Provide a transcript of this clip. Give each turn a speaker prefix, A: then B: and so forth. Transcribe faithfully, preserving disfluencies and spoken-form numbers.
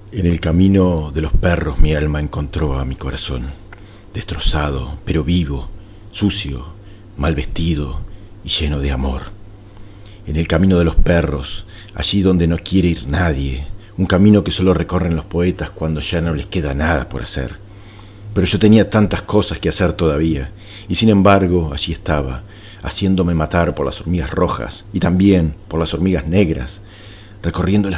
A: En el camino de los perros mi alma encontró a mi corazón, destrozado, pero vivo, sucio, mal vestido y lleno de amor. En el camino de los perros, allí donde no quiere ir nadie, un camino que solo recorren los poetas cuando ya no les queda nada por hacer. Pero yo tenía tantas cosas que hacer todavía, y sin embargo allí estaba, haciéndome matar por las hormigas rojas y también por las hormigas negras, recorriendo el